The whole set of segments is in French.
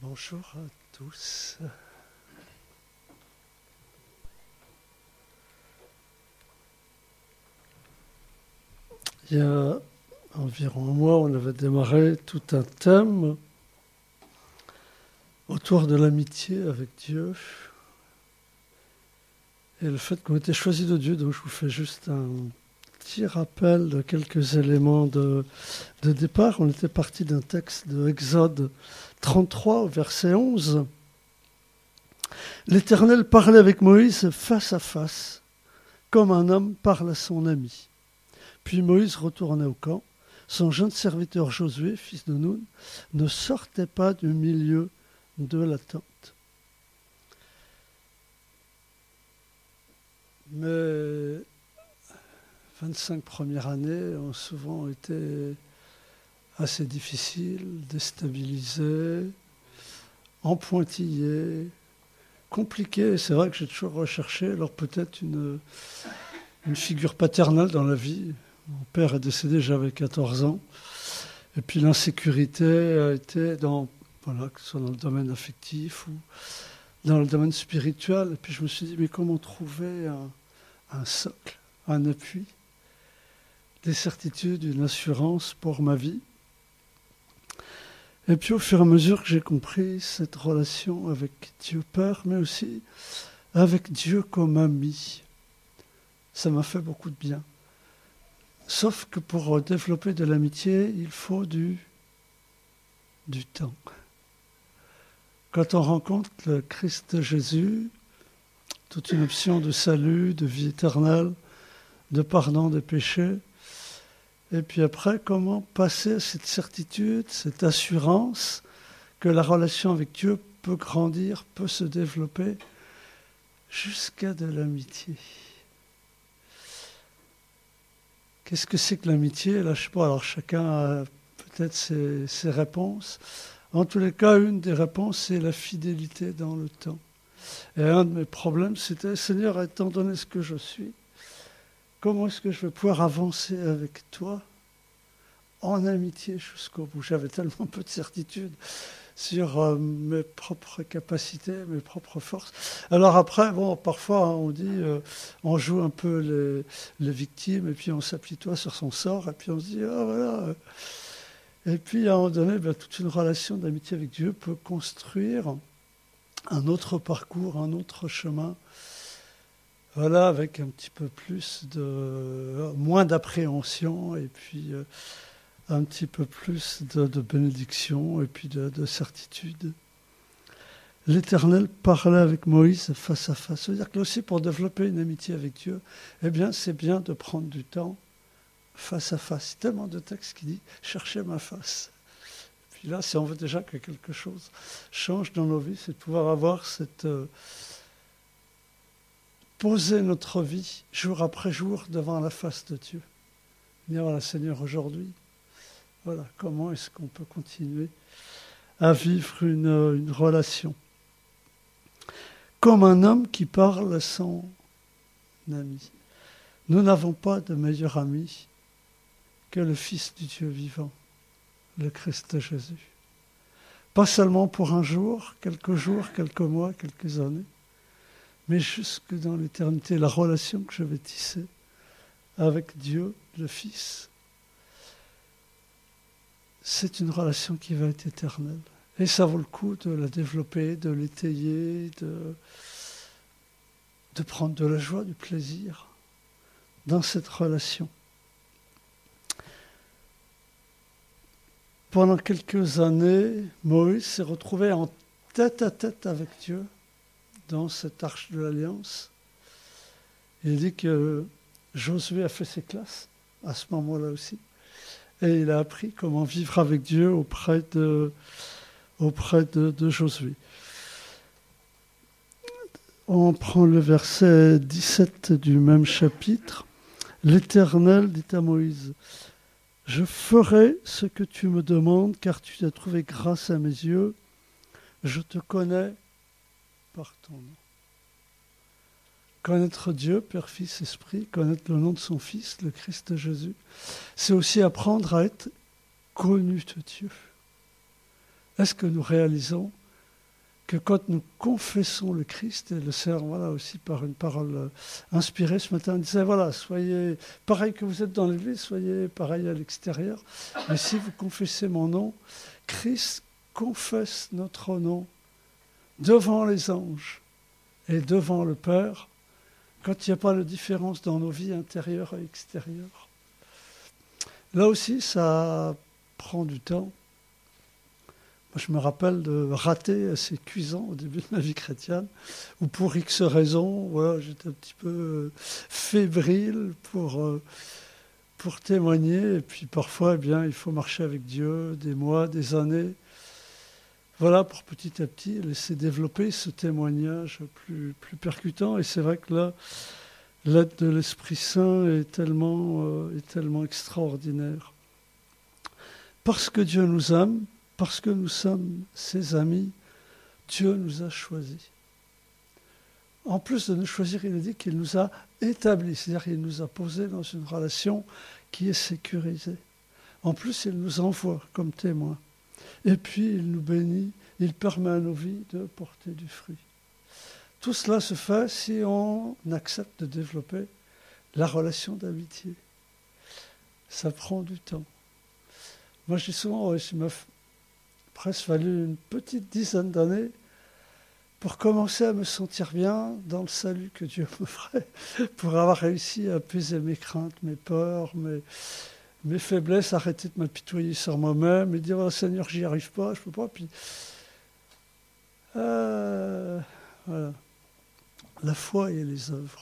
Bonjour à tous. Il y a environ un mois, on avait démarré tout un thème autour de l'amitié avec Dieu et le fait qu'on était choisi de Dieu. Donc je vous fais juste un petit rappel de quelques éléments de départ. On était parti d'un texte de Exode 33, verset 11. L'Éternel parlait avec Moïse face à face, comme un homme parle à son ami. Puis Moïse retournait au camp. Son jeune serviteur Josué, fils de Nun, ne sortait pas du milieu de la tente. Mais 25 premières années ont souvent été assez difficiles, déstabilisées, empointillées, compliquées. C'est vrai que j'ai toujours recherché, alors peut-être une figure paternelle dans la vie. Mon père est décédé, j'avais 14 ans. Et puis l'insécurité a été que ce soit dans le domaine affectif ou dans le domaine spirituel. Et puis je me suis dit, mais comment trouver un socle, un appui, des certitudes, une assurance pour ma vie. Et puis au fur et à mesure que j'ai compris cette relation avec Dieu Père, mais aussi avec Dieu comme ami, ça m'a fait beaucoup de bien. Sauf que pour développer de l'amitié, il faut du temps. Quand on rencontre le Christ Jésus, toute une option de salut, de vie éternelle, de pardon des péchés, et puis après, comment passer à cette certitude, cette assurance que la relation avec Dieu peut grandir, peut se développer jusqu'à de l'amitié. Qu'est-ce que c'est que l'amitié? Là, je sais pas, alors chacun a peut-être ses réponses. En tous les cas, une des réponses, c'est la fidélité dans le temps. Et un de mes problèmes, c'était, Seigneur, étant donné ce que je suis, comment est-ce que je vais pouvoir avancer avec toi en amitié jusqu'au bout? J'avais tellement peu de certitude sur mes propres capacités, mes propres forces. Alors après, parfois on dit, on joue un peu les victimes et puis on s'apitoie sur son sort et puis on se dit, voilà. Et puis à un moment donné, toute une relation d'amitié avec Dieu peut construire un autre parcours, un autre chemin. Voilà, avec un petit peu moins d'appréhension et puis un petit peu plus de bénédiction et puis de certitude. L'Éternel parlait avec Moïse face à face. C'est-à-dire que aussi pour développer une amitié avec Dieu, c'est bien de prendre du temps face à face. Il y a tellement de textes qui disent « cherchez ma face ». Puis là, si on veut déjà que quelque chose change dans nos vies, c'est de pouvoir avoir poser notre vie jour après jour devant la face de Dieu. Dire voilà, Seigneur, aujourd'hui, voilà, comment est-ce qu'on peut continuer à vivre une relation comme un homme qui parle à son ami. Nous n'avons pas de meilleur ami que le Fils du Dieu vivant, le Christ Jésus. Pas seulement pour un jour, quelques mois, quelques années, mais jusque dans l'éternité, la relation que je vais tisser avec Dieu, le Fils, c'est une relation qui va être éternelle. Et ça vaut le coup de la développer, de l'étayer, de prendre de la joie, du plaisir dans cette relation. Pendant quelques années, Moïse s'est retrouvé en tête-à-tête avec Dieu dans cette arche de l'Alliance. Il dit que Josué a fait ses classes à ce moment-là aussi. Et il a appris comment vivre avec Dieu auprès de Josué. On prend le verset 17 du même chapitre. L'Éternel dit à Moïse, « Je ferai ce que tu me demandes, car tu as trouvé grâce à mes yeux. Je te connais par ton nom. » Connaître Dieu, Père, Fils, Esprit, connaître le nom de son Fils, le Christ Jésus, c'est aussi apprendre à être connu de Dieu. Est-ce que nous réalisons que quand nous confessons le Christ, et le Seigneur, voilà, aussi par une parole inspirée ce matin, il disait, voilà, soyez pareil que vous êtes dans l'église, soyez pareil à l'extérieur, mais si vous confessez mon nom, Christ confesse notre nom devant les anges et devant le Père, quand il n'y a pas de différence dans nos vies intérieures et extérieures. Là aussi, ça prend du temps. Moi, je me rappelle de rater assez cuisant au début de ma vie chrétienne, où pour X raisons, voilà, j'étais un petit peu fébrile pour témoigner. Et puis parfois, eh bien, il faut marcher avec Dieu des mois, des années. Voilà, pour petit à petit laisser développer ce témoignage plus percutant. Et c'est vrai que là, l'aide de l'Esprit Saint est tellement extraordinaire. Parce que Dieu nous aime, parce que nous sommes ses amis, Dieu nous a choisis. En plus de nous choisir, il a dit qu'il nous a établis, c'est-à-dire qu'il nous a posés dans une relation qui est sécurisée. En plus, il nous envoie comme témoins. Et puis, il nous bénit, il permet à nos vies de porter du fruit. Tout cela se fait si on accepte de développer la relation d'amitié. Ça prend du temps. Moi, je dis souvent, il m'a presque fallu une petite dizaine d'années pour commencer à me sentir bien dans le salut que Dieu m'offrait, pour avoir réussi à apaiser mes craintes, mes peurs, mes faiblesses, arrêter de m'apitoyer sur moi-même et dire oh, Seigneur, j'y arrive pas, je peux pas. Puis voilà, la foi et les œuvres.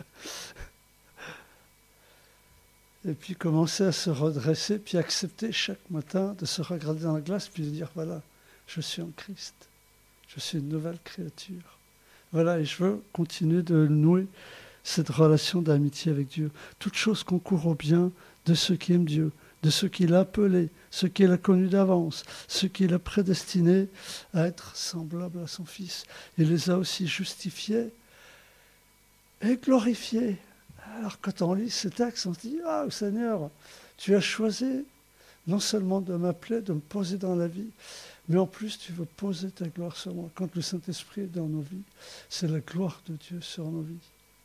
Et puis commencer à se redresser, puis accepter chaque matin de se regarder dans la glace, puis de dire voilà, je suis en Christ, je suis une nouvelle créature. Voilà, et je veux continuer de nouer cette relation d'amitié avec Dieu. Toute chose concourt au bien de ceux qui aiment Dieu, de ceux qu'il a appelés, ceux qu'il a connus d'avance, ceux qu'il a prédestinés à être semblables à son Fils. Il les a aussi justifiés et glorifiés. Alors quand on lit ce texte, on se dit « Ah, Seigneur, tu as choisi non seulement de m'appeler, de me poser dans la vie, mais en plus tu veux poser ta gloire sur moi. » Quand le Saint-Esprit est dans nos vies, c'est la gloire de Dieu sur nos vies.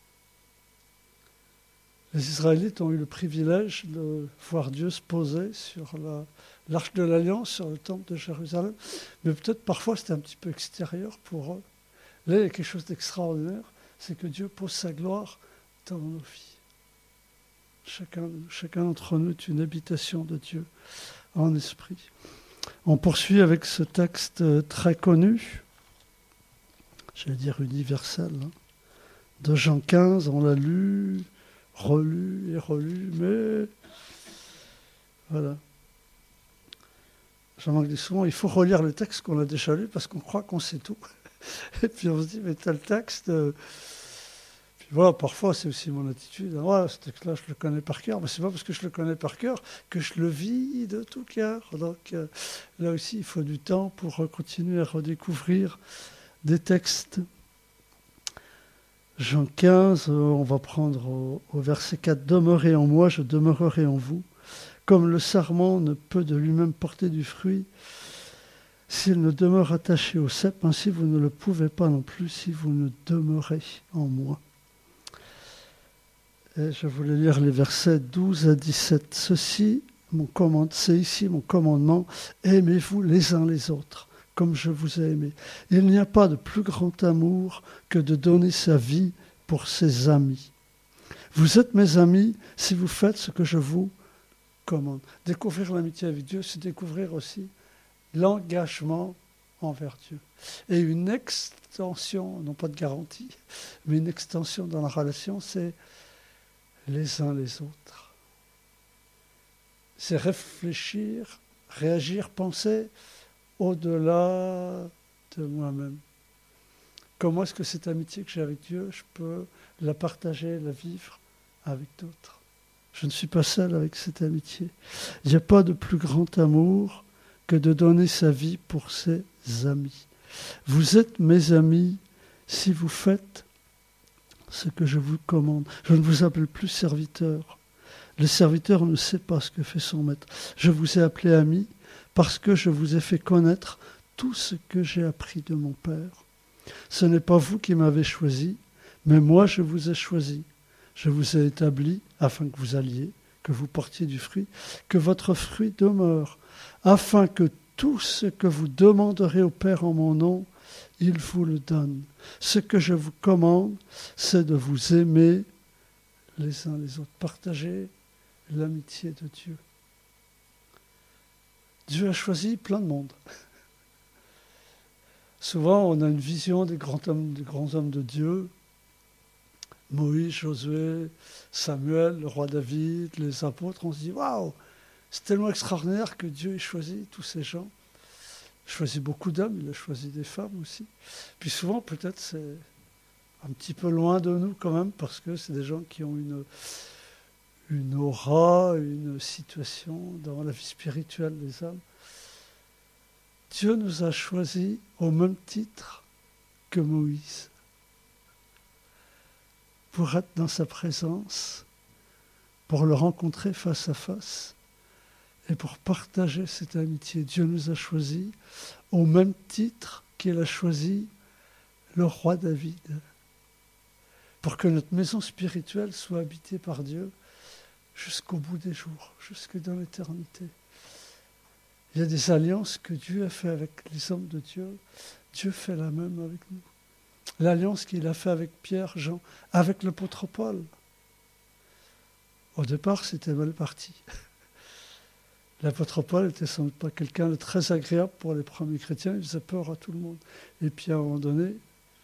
Les Israélites ont eu le privilège de voir Dieu se poser sur l'arche de l'Alliance, sur le temple de Jérusalem, mais peut-être parfois c'était un petit peu extérieur pour eux. Là, il y a quelque chose d'extraordinaire, c'est que Dieu pose sa gloire dans nos vies. Chacun d'entre nous est une habitation de Dieu en esprit. On poursuit avec ce texte très connu, j'allais dire universel, de Jean 15, on l'a lu, relu et relu, mais voilà. Jean-Marc dit souvent, il faut relire le texte qu'on a déjà lu parce qu'on croit qu'on sait tout. Et puis on se dit, mais tel texte... Voilà, parfois, c'est aussi mon attitude. Ah, ce texte-là, je le connais par cœur, mais ce n'est pas parce que je le connais par cœur que je le vis de tout cœur. Donc, là aussi, il faut du temps pour continuer à redécouvrir des textes. Jean 15, on va prendre au verset 4. « Demeurez en moi, je demeurerai en vous. Comme le sarment ne peut de lui-même porter du fruit, s'il ne demeure attaché au cep, ainsi vous ne le pouvez pas non plus si vous ne demeurez en moi. » Et je voulais lire les versets 12 à 17. C'est ici mon commandement, aimez-vous les uns les autres, comme je vous ai aimé. Il n'y a pas de plus grand amour que de donner sa vie pour ses amis. Vous êtes mes amis si vous faites ce que je vous commande. Découvrir l'amitié avec Dieu, c'est découvrir aussi l'engagement envers Dieu. Et une extension, non pas de garantie, mais une extension dans la relation, c'est les uns les autres. C'est réfléchir, réagir, penser au-delà de moi-même. Comment est-ce que cette amitié que j'ai avec Dieu, je peux la partager, la vivre avec d'autres? Je ne suis pas seul avec cette amitié. Il n'y a pas de plus grand amour que de donner sa vie pour ses amis. Vous êtes mes amis si vous faites ce que je vous commande. Je ne vous appelle plus serviteur. Le serviteur ne sait pas ce que fait son maître. Je vous ai appelé ami parce que je vous ai fait connaître tout ce que j'ai appris de mon Père. Ce n'est pas vous qui m'avez choisi, mais moi je vous ai choisi. Je vous ai établi afin que vous alliez, que vous portiez du fruit, que votre fruit demeure, afin que tout ce que vous demanderez au Père en mon nom, il vous le donne. Ce que je vous commande, c'est de vous aimer les uns les autres, partager l'amitié de Dieu. Dieu a choisi plein de monde. Souvent, on a une vision des grands hommes de Dieu. Moïse, Josué, Samuel, le roi David, les apôtres. On se dit, waouh, c'est tellement extraordinaire que Dieu ait choisi tous ces gens. Il a choisi beaucoup d'hommes, il a choisi des femmes aussi. Puis souvent, peut-être, c'est un petit peu loin de nous quand même, parce que c'est des gens qui ont une aura, une situation dans la vie spirituelle des hommes. Dieu nous a choisis au même titre que Moïse pour être dans sa présence, pour le rencontrer face à face et pour partager cette amitié. Dieu nous a choisis au même titre qu'il a choisi le roi David, pour que notre maison spirituelle soit habitée par Dieu jusqu'au bout des jours, jusque dans l'éternité. Il y a des alliances que Dieu a fait avec les hommes de Dieu. Dieu fait la même avec nous. L'alliance qu'il a fait avec Pierre, Jean, avec l'apôtre Paul. Au départ, c'était mal parti. L'apôtre Paul était sans doute pas quelqu'un de très agréable pour les premiers chrétiens. Il faisait peur à tout le monde. Et puis à un moment donné,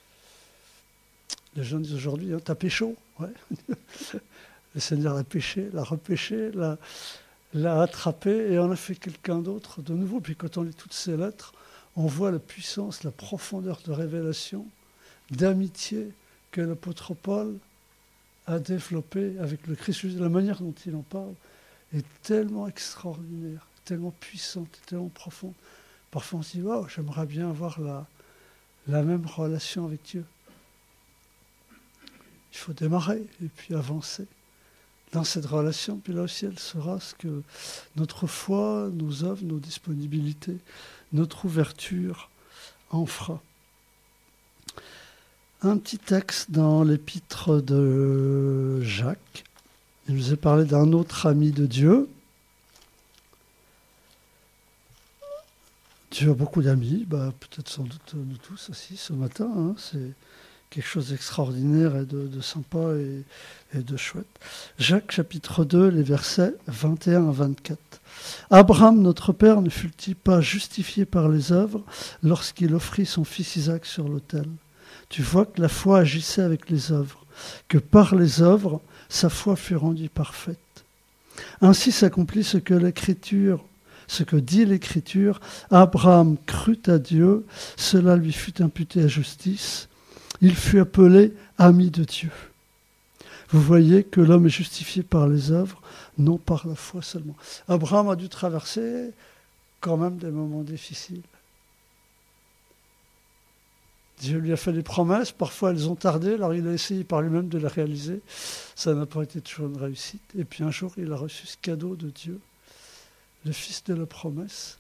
les gens disent aujourd'hui, t'as pécho. Ouais. Le Seigneur l'a pêché, l'a repêché, l'a attrapé et en a fait quelqu'un d'autre de nouveau. Puis quand on lit toutes ces lettres, on voit la puissance, la profondeur de révélation, d'amitié que l'apôtre Paul a développée avec le Christ. La manière dont il en parle est tellement extraordinaire, tellement puissante, tellement profonde. Parfois on se dit, wow, j'aimerais bien avoir la même relation avec Dieu. Il faut démarrer et puis avancer dans cette relation, puis là aussi elle sera ce que notre foi, nos œuvres, nos disponibilités, notre ouverture en fera. Un petit texte dans l'épître de Jacques. Il nous est parlé d'un autre ami de Dieu. Dieu a beaucoup d'amis, peut-être sans doute nous tous aussi ce matin, hein, c'est quelque chose d'extraordinaire et de sympa et de chouette. Jacques chapitre 2, les versets 21 à 24. Abraham, notre père, ne fut-il pas justifié par les œuvres lorsqu'il offrit son fils Isaac sur l'autel? Tu vois que la foi agissait avec les œuvres, que par les œuvres, sa foi fut rendue parfaite. Ainsi s'accomplit ce que dit l'Écriture, Abraham crut à Dieu, cela lui fut imputé à justice. Il fut appelé ami de Dieu. Vous voyez que l'homme est justifié par les œuvres, non par la foi seulement. Abraham a dû traverser quand même des moments difficiles. Dieu lui a fait des promesses, parfois elles ont tardé, alors il a essayé par lui-même de les réaliser. Ça n'a pas été toujours une réussite. Et puis un jour, il a reçu ce cadeau de Dieu, le fils de la promesse.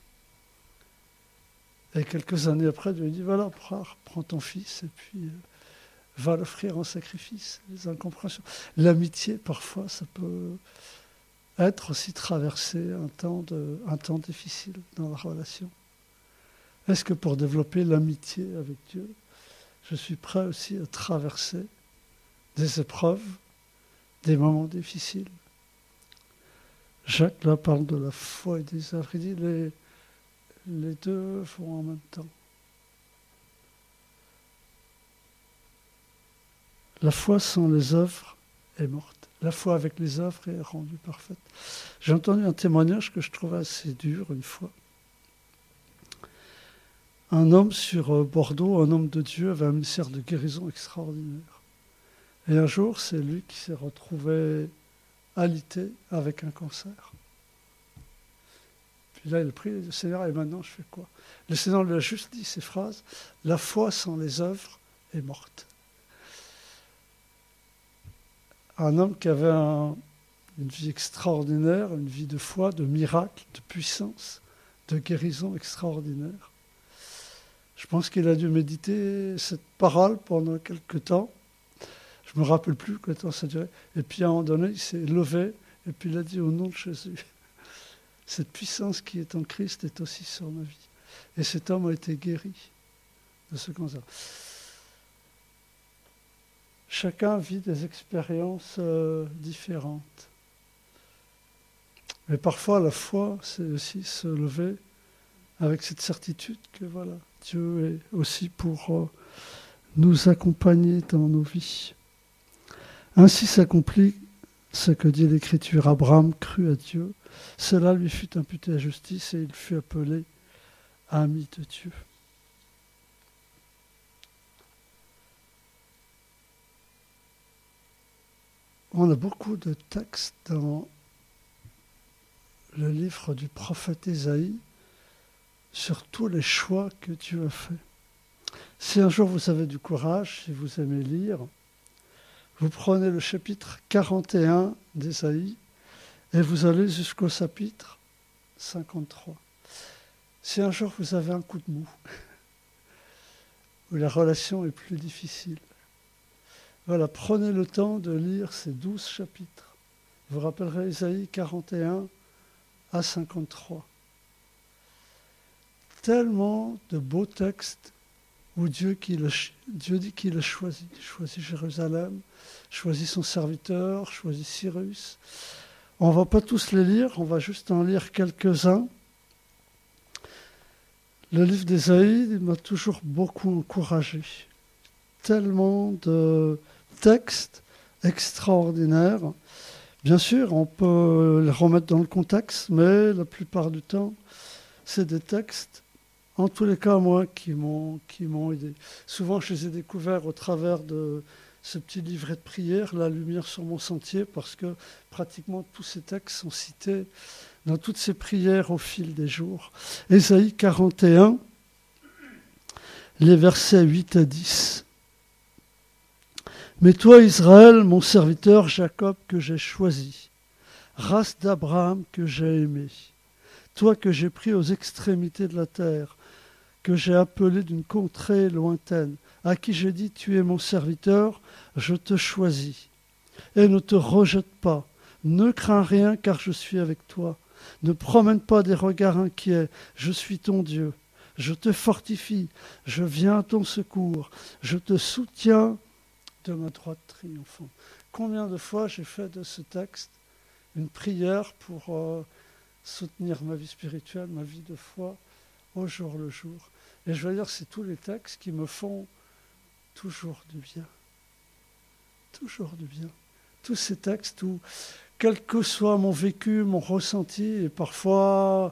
Et quelques années après, Dieu lui dit, voilà, prends ton fils et puis va l'offrir en sacrifice. Les incompréhensions. L'amitié, parfois, ça peut être aussi traverser un temps difficile dans la relation. Est-ce que pour développer l'amitié avec Dieu, je suis prêt aussi à traverser des épreuves, des moments difficiles? Jacques, là, parle de la foi et des œuvres. Il dit les deux vont en même temps. La foi sans les œuvres est morte. La foi avec les œuvres est rendue parfaite. J'ai entendu un témoignage que je trouvais assez dur une fois. Un homme sur Bordeaux, un homme de Dieu, avait un ministère de guérison extraordinaire. Et un jour, c'est lui qui s'est retrouvé alité avec un cancer. Puis là, il a prié le Seigneur, et maintenant, je fais quoi? Le Seigneur lui a juste dit ces phrases, la foi sans les œuvres est morte. Un homme qui avait une vie extraordinaire, une vie de foi, de miracle, de puissance, de guérison extraordinaire. Je pense qu'il a dû méditer cette parole pendant quelque temps. Je ne me rappelle plus combien de temps ça durait. Et puis à un moment donné, il s'est levé et puis il a dit au nom de Jésus, cette puissance qui est en Christ est aussi sur ma vie. Et cet homme a été guéri de ce cancer. Chacun vit des expériences différentes. Mais parfois, la foi, c'est aussi se lever avec cette certitude que voilà, Dieu est aussi pour nous accompagner dans nos vies. Ainsi s'accomplit ce que dit l'Écriture. Abraham crut à Dieu. Cela lui fut imputé à justice et il fut appelé ami de Dieu. On a beaucoup de textes dans le livre du prophète Ésaïe sur tous les choix que Dieu a faits. Si un jour vous avez du courage, si vous aimez lire, vous prenez le chapitre 41 d'Ésaïe et vous allez jusqu'au chapitre 53. Si un jour vous avez un coup de mou, où la relation est plus difficile, voilà, prenez le temps de lire ces 12 chapitres. Vous rappellerez Ésaïe 41 à 53. Tellement de beaux textes où Dieu dit qu'il a choisi Jérusalem, choisi son serviteur, choisi Cyrus. On ne va pas tous les lire, on va juste en lire quelques-uns. Le livre d'Ésaïe m'a toujours beaucoup encouragé. Tellement de textes extraordinaires. Bien sûr, on peut les remettre dans le contexte, mais la plupart du temps, c'est des textes, en tous les cas, moi, qui m'ont aidé. Souvent, je les ai découverts au travers de ce petit livret de prière, La lumière sur mon sentier, parce que pratiquement tous ces textes sont cités dans toutes ces prières au fil des jours. Ésaïe 41, les versets 8 à 10. Mais toi, Israël, mon serviteur, Jacob, que j'ai choisi, race d'Abraham que j'ai aimé, toi que j'ai pris aux extrémités de la terre, que j'ai appelé d'une contrée lointaine, à qui j'ai dit, tu es mon serviteur, je te choisis. Et ne te rejette pas, ne crains rien car je suis avec toi. Ne promène pas des regards inquiets, je suis ton Dieu. Je te fortifie, je viens à ton secours, je te soutiens de ma droite triomphante. Combien de fois j'ai fait de ce texte une prière pour soutenir ma vie spirituelle, ma vie de foi au jour le jour. Et je veux dire, c'est tous les textes qui me font toujours du bien. Toujours du bien. Tous ces textes où, quel que soit mon vécu, mon ressenti, et parfois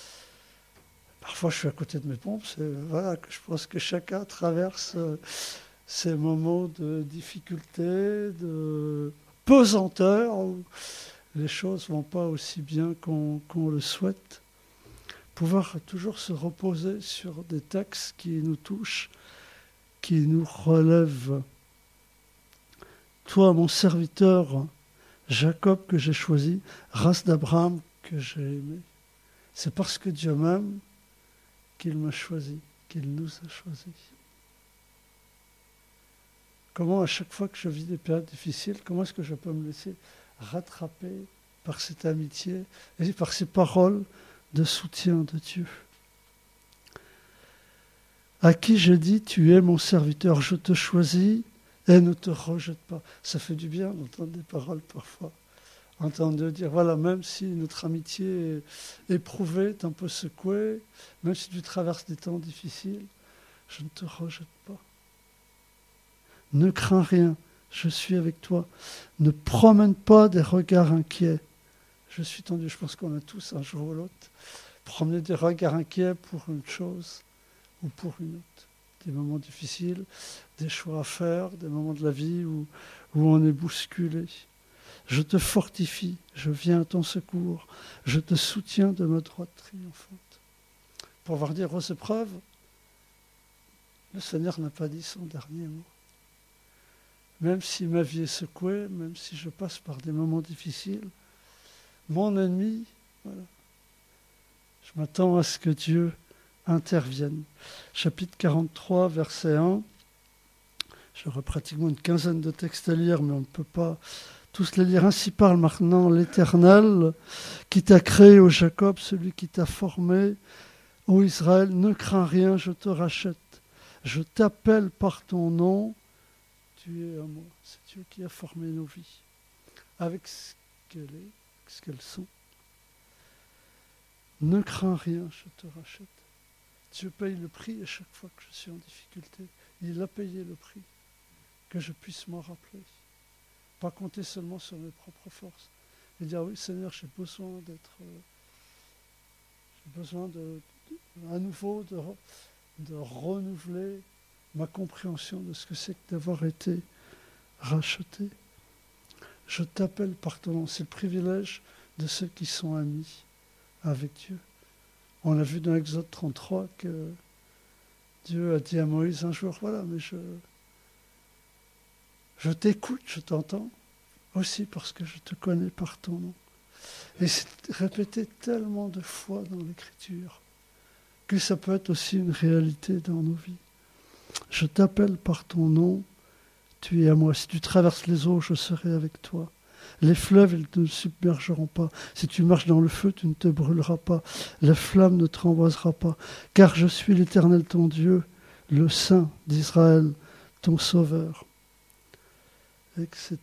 je suis à côté de mes pompes, voilà, je pense que chacun traverse ces moments de difficulté, de pesanteur, où les choses ne vont pas aussi bien qu'on le souhaite. Pouvoir toujours se reposer sur des textes qui nous touchent, qui nous relèvent. Toi, mon serviteur, Jacob que j'ai choisi, race d'Abraham que j'ai aimé. C'est parce que Dieu m'aime qu'il m'a choisi, qu'il nous a choisis. Comment, à chaque fois que je vis des périodes difficiles, comment est-ce que je peux me laisser rattraper par cette amitié et par ces paroles de soutien de Dieu. À qui j'ai dit, tu es mon serviteur, je te choisis et ne te rejette pas. Ça fait du bien d'entendre des paroles parfois. Entendre dire, voilà, même si notre amitié est éprouvée, est un peu secouée, même si tu traverses des temps difficiles, je ne te rejette pas. Ne crains rien, je suis avec toi. Ne promène pas des regards inquiets. Je suis ton Dieu. Je pense qu'on a tous, un jour ou l'autre, promené des regards inquiets pour une chose ou pour une autre. Des moments difficiles, des choix à faire, des moments de la vie où on est bousculé. Je te fortifie, je viens à ton secours, je te soutiens de ma droite triomphante. Pour pouvoir dire aux épreuves, le Seigneur n'a pas dit son dernier mot. Même si ma vie est secouée, même si je passe par des moments difficiles, mon ennemi, voilà, je m'attends à ce que Dieu intervienne. Chapitre 43, verset 1. J'aurais pratiquement une quinzaine de textes à lire, mais on ne peut pas tous les lire. Ainsi parle maintenant l'Éternel, qui t'a créé, ô Jacob, celui qui t'a formé, ô Israël, ne crains rien, je te rachète. Je t'appelle par ton nom, tu es à moi. C'est Dieu qui a formé nos vies, avec ce qu'elle est, ce qu'elles sont. Ne crains rien, je te rachète. Dieu paye le prix à chaque fois que je suis en difficulté. Il a payé le prix, que je puisse m'en rappeler. Pas compter seulement sur mes propres forces. Et dire, oui Seigneur, j'ai besoin à nouveau de renouveler ma compréhension de ce que c'est que d'avoir été racheté. Je t'appelle par ton nom. C'est le privilège de ceux qui sont amis avec Dieu. On a vu dans Exode 33 que Dieu a dit à Moïse un jour, voilà, mais je t'écoute, je t'entends, aussi parce que je te connais par ton nom. Et c'est répété tellement de fois dans l'Écriture que ça peut être aussi une réalité dans nos vies. Je t'appelle par ton nom, tu es à moi. Si tu traverses les eaux, je serai avec toi. Les fleuves, ils ne te submergeront pas. Si tu marches dans le feu, tu ne te brûleras pas. La flamme ne te renvoisera pas. Car je suis l'Éternel ton Dieu, le Saint d'Israël, ton Sauveur. Etc.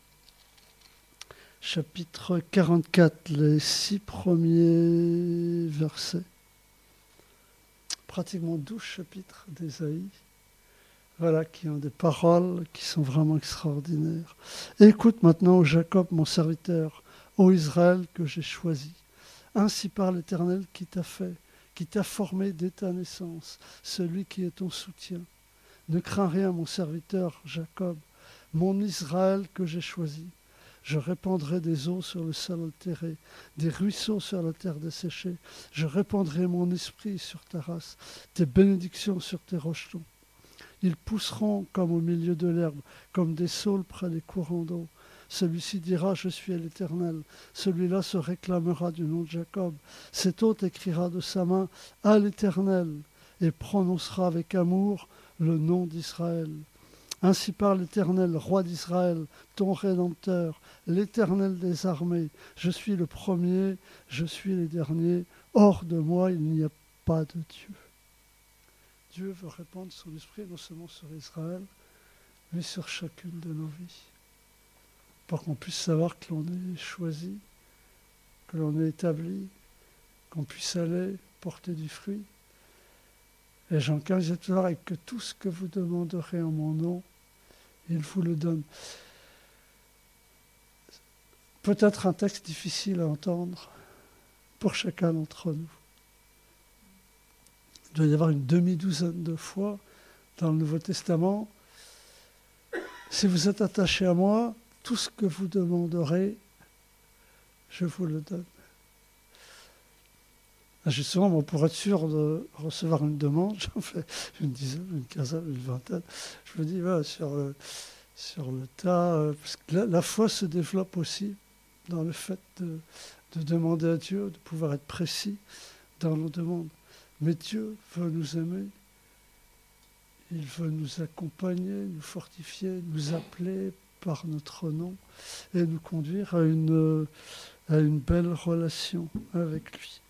Chapitre 44, les 6 premiers versets. Pratiquement 12 chapitres d'Ésaïe. Voilà, qui ont des paroles qui sont vraiment extraordinaires. Écoute maintenant, ô Jacob, mon serviteur, ô Israël que j'ai choisi. Ainsi parle l'Éternel qui t'a fait, qui t'a formé dès ta naissance, celui qui est ton soutien. Ne crains rien, mon serviteur Jacob, mon Israël que j'ai choisi. Je répandrai des eaux sur le sol altéré, des ruisseaux sur la terre desséchée. Je répandrai mon esprit sur ta race, tes bénédictions sur tes rejetons. Ils pousseront comme au milieu de l'herbe, comme des saules près des courants d'eau. Celui-ci dira, je suis l'Éternel. Celui-là se réclamera du nom de Jacob. Cet hôte écrira de sa main à l'Éternel et prononcera avec amour le nom d'Israël. Ainsi parle l'Éternel, roi d'Israël, ton Rédempteur, l'Éternel des armées. Je suis le premier, je suis le dernier. Hors de moi, il n'y a pas de Dieu. Dieu veut répandre son esprit non seulement sur Israël, mais sur chacune de nos vies. Pour qu'on puisse savoir que l'on est choisi, que l'on est établi, qu'on puisse aller porter du fruit. Et Jean 15 disait tout à l'heure, et que tout ce que vous demanderez en mon nom, il vous le donne. Peut-être un texte difficile à entendre pour chacun d'entre nous. Il doit y avoir une demi-douzaine de fois dans le Nouveau Testament. Si vous êtes attaché à moi, tout ce que vous demanderez, je vous le donne. Justement, pour être sûr de recevoir une demande, j'en fais une dizaine, une quinzaine, une vingtaine. Je me dis, voilà, sur le tas, parce que la foi se développe aussi dans le fait de demander à Dieu, de pouvoir être précis dans nos demandes. Mais Dieu veut nous aimer, il veut nous accompagner, nous fortifier, nous appeler par notre nom et nous conduire à une belle relation avec lui.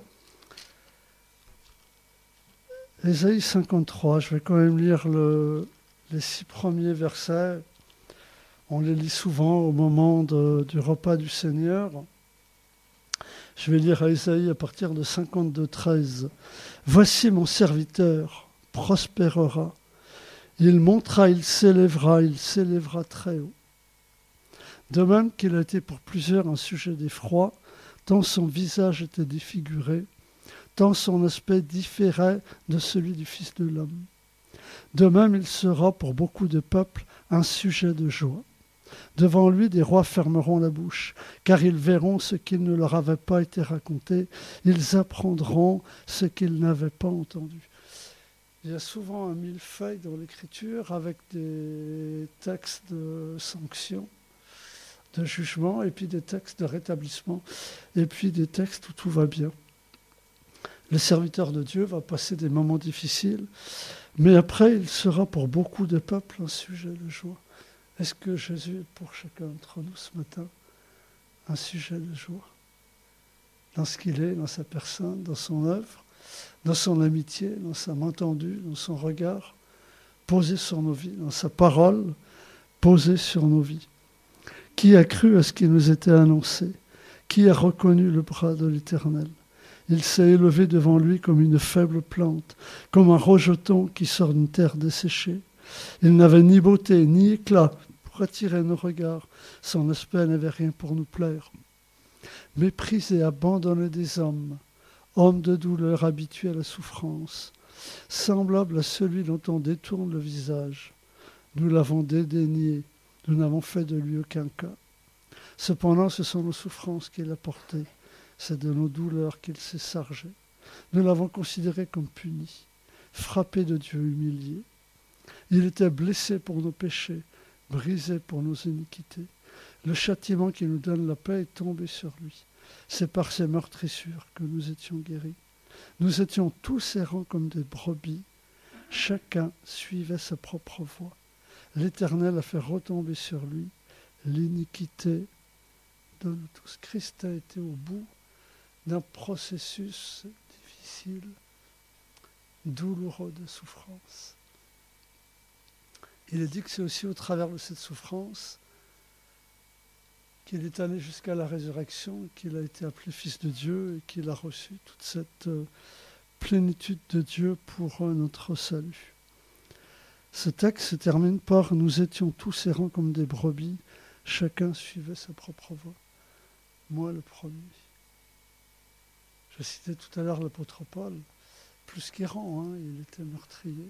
Ésaïe 53, je vais quand même lire les 6 premiers versets. On les lit souvent au moment du repas du Seigneur. Je vais lire à Ésaïe à partir de 52-13. « Voici mon serviteur, prospérera. Il montera, il s'élèvera très haut. De même qu'il a été pour plusieurs un sujet d'effroi, tant son visage était défiguré, tant son aspect différait de celui du Fils de l'homme. De même, il sera pour beaucoup de peuples un sujet de joie. Devant lui, des rois fermeront la bouche, car ils verront ce qui ne leur avait pas été raconté. Ils apprendront ce qu'ils n'avaient pas entendu. » Il y a souvent un millefeuille dans l'Écriture avec des textes de sanction, de jugement, et puis des textes de rétablissement, et puis des textes où tout va bien. Le serviteur de Dieu va passer des moments difficiles, mais après, il sera pour beaucoup de peuples un sujet de joie. Est-ce que Jésus est pour chacun d'entre nous ce matin un sujet de joie? Dans ce qu'il est, dans sa personne, dans son œuvre, dans son amitié, dans sa main tendue, dans son regard posé sur nos vies, dans sa parole posée sur nos vies. Qui a cru à ce qui nous était annoncé? Qui a reconnu le bras de l'Éternel? Il s'est élevé devant lui comme une faible plante, comme un rejeton qui sort d'une terre desséchée. Il n'avait ni beauté ni éclat pour attirer nos regards. Son aspect n'avait rien pour nous plaire. Méprisé, abandonné des hommes, homme de douleur habitué à la souffrance, semblable à celui dont on détourne le visage. Nous l'avons dédaigné, nous n'avons fait de lui aucun cas. Cependant, ce sont nos souffrances qu'il a portées. C'est de nos douleurs qu'il s'est chargé. Nous l'avons considéré comme puni, frappé de Dieu, humilié. Il était blessé pour nos péchés, brisé pour nos iniquités. Le châtiment qui nous donne la paix est tombé sur lui. C'est par ses meurtrissures que nous étions guéris. Nous étions tous errants comme des brebis. Chacun suivait sa propre voie. L'Éternel a fait retomber sur lui l'iniquité de nous tous. Christ a été au bout d'un processus difficile, douloureux de souffrance. Il est dit que c'est aussi au travers de cette souffrance qu'il est allé jusqu'à la résurrection, qu'il a été appelé Fils de Dieu et qu'il a reçu toute cette plénitude de Dieu pour notre salut. Ce texte se termine par « Nous étions tous errants comme des brebis, chacun suivait sa propre voie. Moi le premier. » Je citais tout à l'heure l'apôtre Paul, plus qu'errant, il était meurtrier.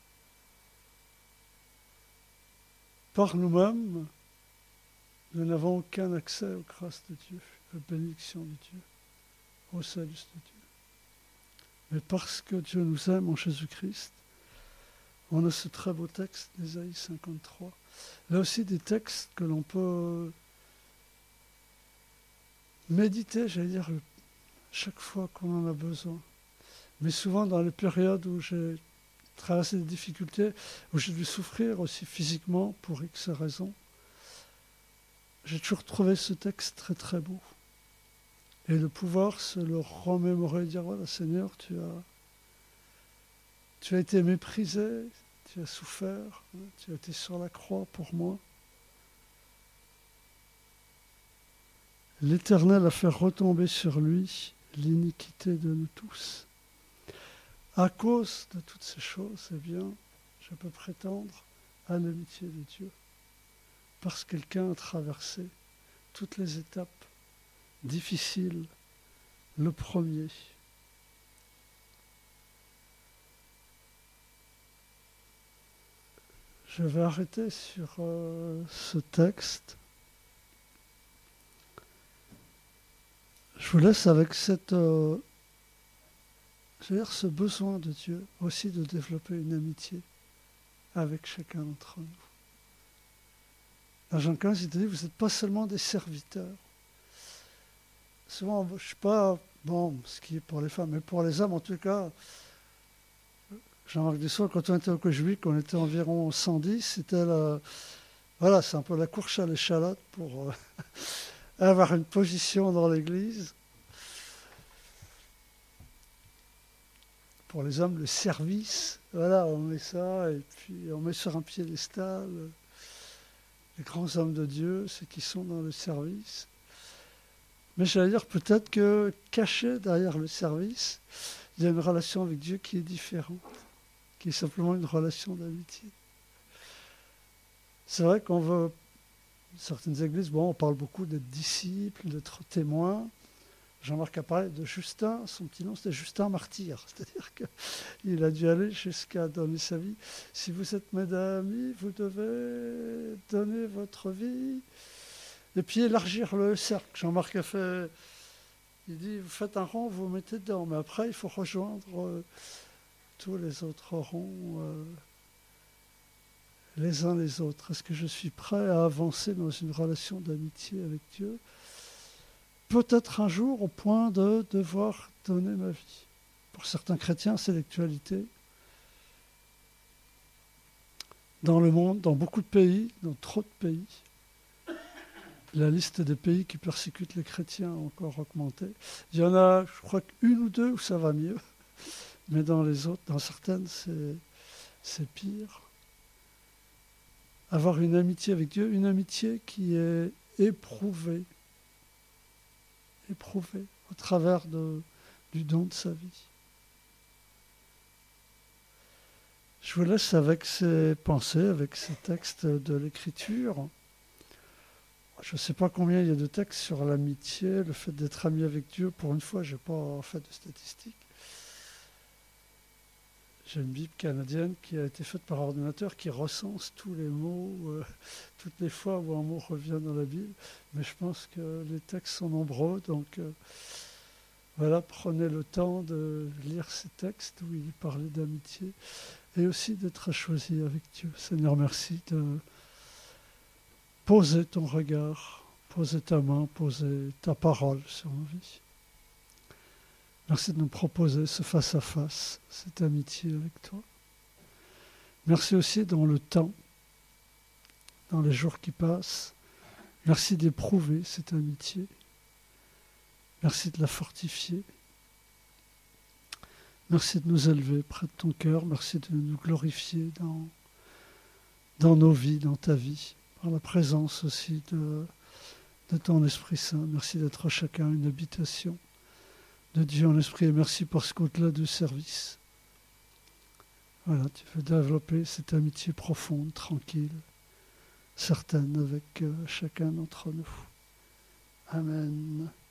Par nous-mêmes, nous n'avons aucun accès aux grâces de Dieu, à la bénédiction de Dieu, au salut de Dieu. Mais parce que Dieu nous aime en Jésus-Christ, on a ce très beau texte d'Ésaïe 53. Là aussi des textes que l'on peut méditer, j'allais dire, chaque fois qu'on en a besoin. Mais souvent dans les périodes où j'ai traversé des difficultés, où j'ai dû souffrir aussi physiquement pour X raisons, j'ai toujours trouvé ce texte très très beau. Et de pouvoir se le remémorer et dire, voilà Seigneur, tu as été méprisé, tu as souffert, tu as été sur la croix pour moi. L'Éternel a fait retomber sur lui l'iniquité de nous tous. À cause de toutes ces choses, eh bien, je peux prétendre à l'amitié de Dieu. Parce que quelqu'un a traversé toutes les étapes difficiles, le premier. Je vais arrêter sur ce texte. Je vous laisse avec ce besoin de Dieu aussi de développer une amitié avec chacun d'entre nous. Dans Jean 15, il dit, vous n'êtes pas seulement des serviteurs. Souvent, je ne sais pas, ce qui est pour les femmes, mais pour les hommes en tout cas, Jean-Marc Dussault, quand on était au Cogebic, on était environ 110, c'était c'est un peu la course à l'échalote pour avoir une position dans l'église. Pour les hommes, le service, on met ça, et puis on met sur un piédestal les grands hommes de Dieu, ceux qui sont dans le service. Mais j'allais dire peut-être que caché derrière le service, il y a une relation avec Dieu qui est différente, qui est simplement une relation d'amitié. C'est vrai qu'on veut, certaines églises, on parle beaucoup d'être disciples, d'être témoins. Jean-Marc a parlé de Justin, son petit nom c'était Justin Martyr, c'est-à-dire qu'il a dû aller jusqu'à donner sa vie. Si vous êtes mes amis, vous devez donner votre vie. Et puis élargir le cercle. Jean-Marc a fait, il dit, vous faites un rond, vous vous mettez dedans, mais après il faut rejoindre tous les autres ronds, les uns les autres. Est-ce que je suis prêt à avancer dans une relation d'amitié avec Dieu ? Peut-être un jour au point de devoir donner ma vie Pour certains chrétiens, c'est l'actualité. Dans le monde, dans beaucoup de pays, dans trop de pays, la liste des pays qui persécutent les chrétiens a encore augmenté. Il y en a, je crois, qu'une ou deux où ça va mieux, mais dans les autres, dans certaines, c'est pire. Avoir une amitié avec Dieu, une amitié qui est éprouvée au travers du don de sa vie. Je vous laisse avec ces pensées, avec ces textes de l'Écriture. Je ne sais pas combien il y a de textes sur l'amitié, le fait d'être ami avec Dieu. Pour une fois, je n'ai pas fait de statistiques. J'ai une Bible canadienne qui a été faite par ordinateur qui recense tous les mots, toutes les fois où un mot revient dans la Bible. Mais je pense que les textes sont nombreux, donc voilà, prenez le temps de lire ces textes où il parlait d'amitié et aussi d'être choisi avec Dieu. Seigneur, merci de poser ton regard, poser ta main, poser ta parole sur nos vies. Merci de nous proposer ce face-à-face, cette amitié avec toi. Merci aussi dans le temps, dans les jours qui passent. Merci d'éprouver cette amitié. Merci de la fortifier. Merci de nous élever près de ton cœur. Merci de nous glorifier dans nos vies, dans ta vie, par la présence aussi de ton Esprit Saint. Merci d'être chacun une habitation de Dieu en esprit, et merci parce qu'au-delà du service, voilà, tu veux développer cette amitié profonde, tranquille, certaine avec chacun d'entre nous. Amen.